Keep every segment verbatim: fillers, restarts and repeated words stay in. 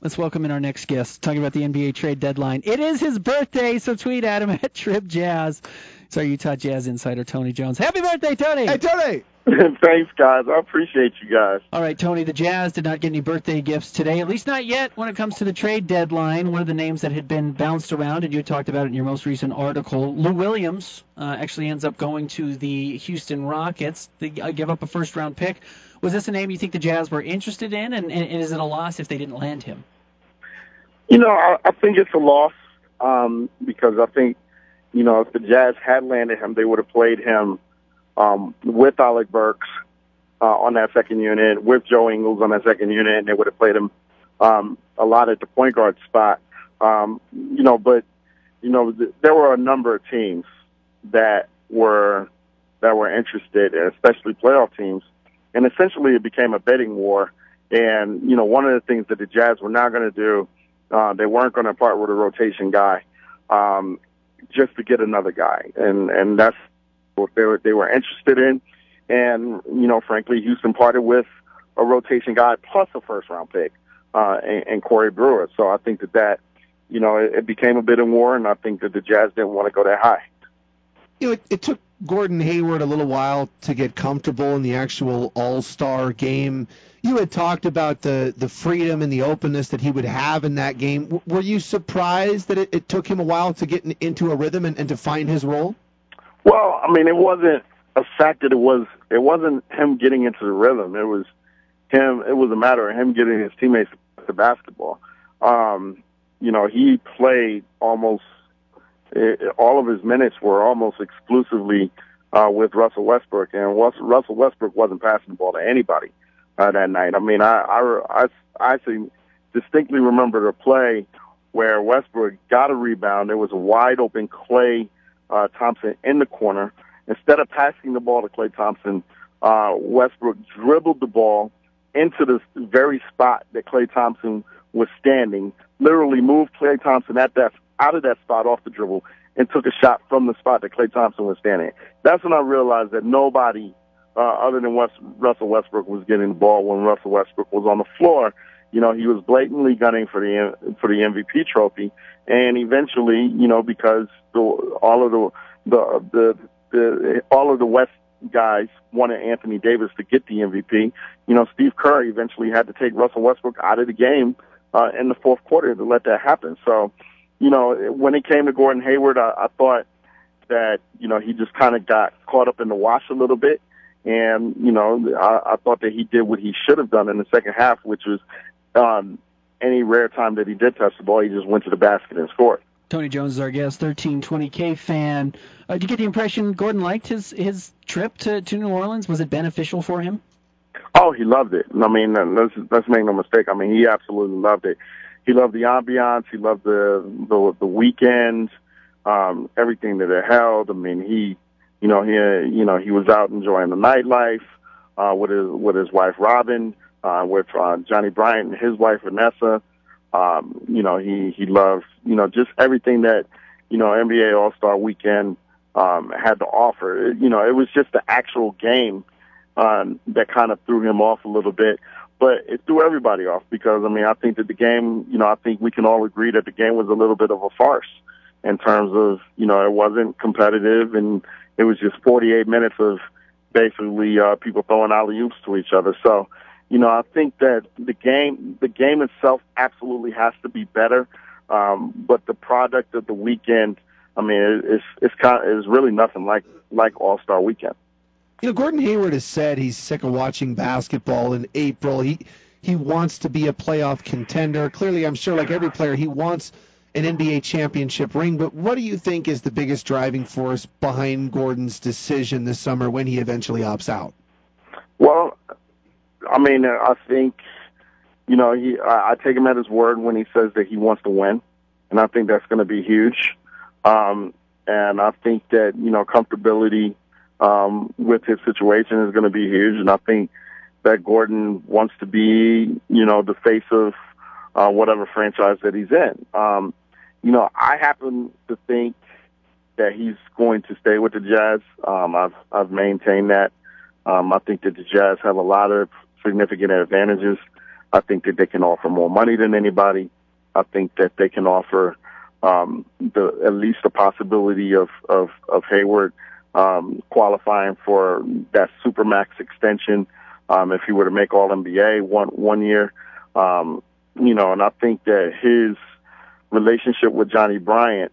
Let's welcome in our next guest, talking about the N B A trade deadline. It is his birthday, so tweet at him at Trip Jazz. It's our Utah Jazz insider, Tony Jones. Happy birthday, Tony! Hey, Tony! Thanks, guys. I appreciate you guys. All right, Tony, the Jazz did not get any birthday gifts today, at least not yet when it comes to the trade deadline. One of the names that had been bounced around, and you talked about it in your most recent article, Lou Williams uh, actually ends up going to the Houston Rockets. They uh, give up a first-round pick. Was this a name you think the Jazz were interested in, and, and is it a loss if they didn't land him? You know, I, I think it's a loss um, because I think, you know, if the Jazz had landed him, they would have played him Um, with Alec Burks uh, on that second unit, with Joe Ingles on that second unit, and they would have played him um, a lot at the point guard spot. Um, you know, but you know, th- there were a number of teams that were that were interested, especially playoff teams, and essentially it became a bidding war. And you know, one of the things that the Jazz were not going to do, uh, they weren't going to part with a rotation guy um, just to get another guy, and and that's what they were, they were interested in. And, you know, frankly, Houston parted with a rotation guy plus a first-round pick uh, and, and Corey Brewer. So I think that that, you know, it, it became a bit of war, and I think that the Jazz didn't want to go that high. You know, it, it took Gordon Hayward a little while to get comfortable in the actual All-Star game. You had talked about the, the freedom and the openness that he would have in that game. W- were you surprised that it, it took him a while to get in, into a rhythm and, and to find his role? Well, I mean, it wasn't a fact that it was, it wasn't him getting into the rhythm. It was him, it was a matter of him getting his teammates to basketball. Um, you know, he played almost, it, all of his minutes were almost exclusively uh, with Russell Westbrook, and Russell Westbrook wasn't passing the ball to anybody uh, that night. I mean, I, I, I, I actually distinctly remember the play where Westbrook got a rebound. There was a wide open Klay Uh, Thompson in the corner. Instead of passing the ball to Klay Thompson, uh, Westbrook dribbled the ball into the very spot that Klay Thompson was standing, literally moved Klay Thompson at that, out of that spot off the dribble and took a shot from the spot that Klay Thompson was standing. That's when I realized that nobody uh, other than West, Russell Westbrook was getting the ball when Russell Westbrook was on the floor. You know, he was blatantly gunning for the for the M V P trophy, and eventually, you know, because the, all of the, the the the all of the West guys wanted Anthony Davis to get the M V P, you know, Steve Kerr eventually had to take Russell Westbrook out of the game uh, in the fourth quarter to let that happen. So, you know, when it came to Gordon Hayward, I, I thought that, you know, he just kind of got caught up in the wash a little bit, and you know, I, I thought that he did what he should have done in the second half, which was Um, any rare time that he did touch the ball, he just went to the basket and scored. Tony Jones is our guest, thirteen twenty K fan. Uh, did you get the impression Gordon liked his, his trip to, to New Orleans? Was it beneficial for him? Oh, he loved it. I mean, let's, let's make no mistake. I mean, he absolutely loved it. He loved the ambiance. He loved the the, the weekend, um, everything that it held. I mean, he, you know, he, you know, he was out enjoying the nightlife uh, with his with his wife Robin. Uh, with uh, Johnny Bryant and his wife Vanessa. Um, you know, he, he loved, you know, just everything that, you know, N B A All-Star Weekend um, had to offer. It, you know, it was just the actual game um, that kind of threw him off a little bit. But it threw everybody off because, I mean, I think that the game, you know, I think we can all agree that the game was a little bit of a farce in terms of, you know, it wasn't competitive, and it was just forty-eight minutes of basically uh, people throwing alley-oops to each other. So, you know, I think that the game, the game itself absolutely has to be better. Um, but the product of the weekend, I mean, it's, it's kind of, it's really nothing like, like All-Star Weekend. You know, Gordon Hayward has said he's sick of watching basketball in April. He, he wants to be a playoff contender. Clearly, I'm sure like every player, he wants an N B A championship ring. But what do you think is the biggest driving force behind Gordon's decision this summer when he eventually opts out? Well, I mean, I think, you know, he, I, I take him at his word when he says that he wants to win, and I think that's going to be huge. Um, and I think that, you know, comfortability um, with his situation is going to be huge, and I think that Gordon wants to be, you know, the face of uh, whatever franchise that he's in. Um, you know, I happen to think that he's going to stay with the Jazz. Um, I've, I've maintained that. Um, I think that the Jazz have a lot of significant advantages I think that they can offer more money than anybody. I think that they can offer um, the at least the possibility of of, of Hayward um, qualifying for that supermax extension um, if he were to make All N B A one one year. Um, you know, and I think that his relationship with Johnny Bryant,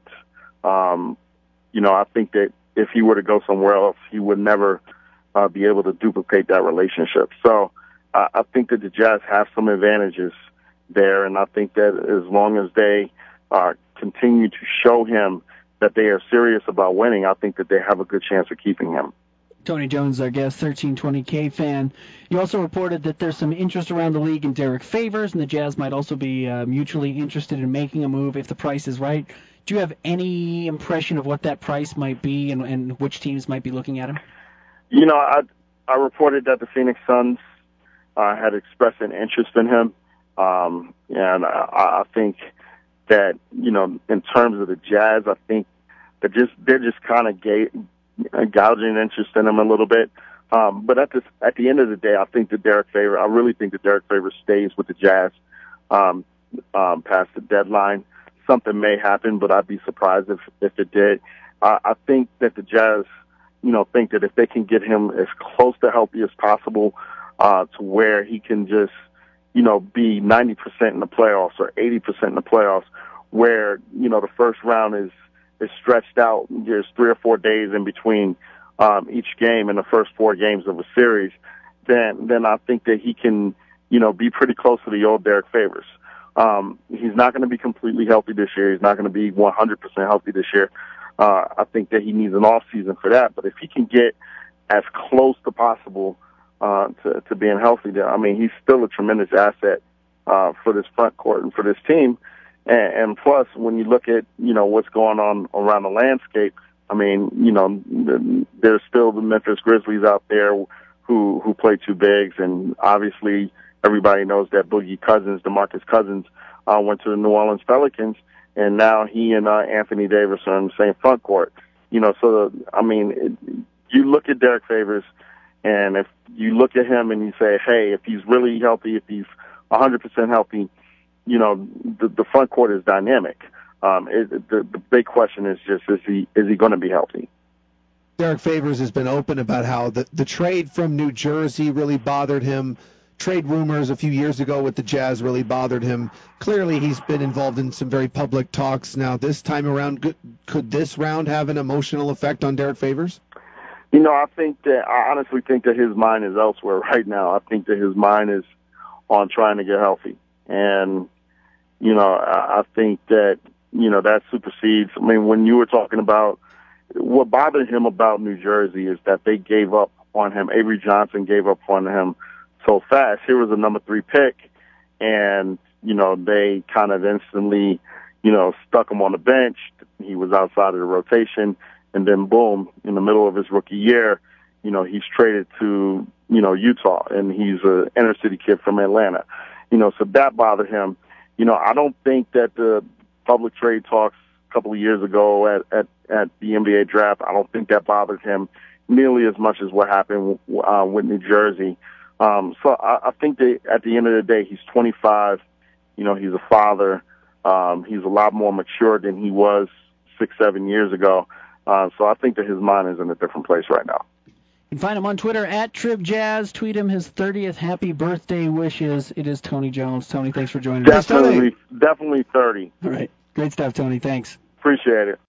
um, you know, I think that if he were to go somewhere else, he would never uh, be able to duplicate that relationship. So uh, I think that the Jazz have some advantages there, and I think that as long as they uh, continue to show him that they are serious about winning, I think that they have a good chance of keeping him. Tony Jones, our guest, thirteen twenty K fan. You also reported that there's some interest around the league in Derek Favors, and the Jazz might also be uh, mutually interested in making a move if the price is right. Do you have any impression of what that price might be and, and which teams might be looking at him? You know, I I reported that the Phoenix Suns uh, had expressed an interest in him, um, and I, I think that, you know, in terms of the Jazz, I think that just they're just kind of gay. gouging interest in him a little bit. Um, but at the, at the end of the day, I think that Derek Favors, I really think that Derek Favors stays with the Jazz um, um, past the deadline. Something may happen, but I'd be surprised if, if it did. Uh, I think that the Jazz, you know, think that if they can get him as close to healthy as possible uh, to where he can just, you know, be ninety percent in the playoffs or eighty percent in the playoffs, where, you know, the first round is, is stretched out. There's three or four days in between um, each game in the first four games of a series, then then I think that he can, you know, be pretty close to the old Derek Favors. Um, he's not going to be completely healthy this year. He's not going to be one hundred percent healthy this year. Uh, I think that he needs an off season for that. But if he can get as close to possible uh, to, to being healthy, I mean, he's still a tremendous asset uh, for this front court and for this team. And, and plus, when you look at, you know, what's going on around the landscape, I mean, you know, there's still the Memphis Grizzlies out there who, who play two bigs. And obviously everybody knows that Boogie Cousins, DeMarcus Cousins, uh, went to the New Orleans Pelicans. And now he and uh, Anthony Davis are in the same front court. You know, so, the, I mean, it, you look at Derek Favors, and if you look at him and you say, hey, if he's really healthy, if he's one hundred percent healthy, you know, the, the front court is dynamic. Um, it, the, the big question is just, is he is he going to be healthy? Derek Favors has been open about how the, the trade from New Jersey really bothered him. Trade rumors a few years ago with the Jazz really bothered him. Clearly, he's been involved in some very public talks. Now, this time around, could this round have an emotional effect on Derek Favors? You know, I think that, I honestly think that his mind is elsewhere right now. I think that his mind is on trying to get healthy. And, you know, I think that, you know, that supersedes. I mean, when you were talking about what bothered him about New Jersey is that they gave up on him. Avery Johnson gave up on him so fast. Here was a number three pick, and, you know, they kind of instantly, you know, stuck him on the bench. He was outside of the rotation, and then boom, in the middle of his rookie year, you know, he's traded to, you know, Utah, and he's an inner city kid from Atlanta. You know, so that bothered him. You know, I don't think that the public trade talks a couple of years ago at, at, at the N B A draft, I don't think that bothered him nearly as much as what happened uh, with New Jersey. Um, so I, I think that at the end of the day, he's twenty-five. You know, he's a father. Um, he's a lot more mature than he was six, seven years ago. Uh, so I think that his mind is in a different place right now. You can find him on Twitter at TribJazz. Tweet him his thirtieth happy birthday wishes. It is Tony Jones. Tony, thanks for joining definitely, us. Definitely, definitely thirty. All right. Great stuff, Tony. Thanks. Appreciate it.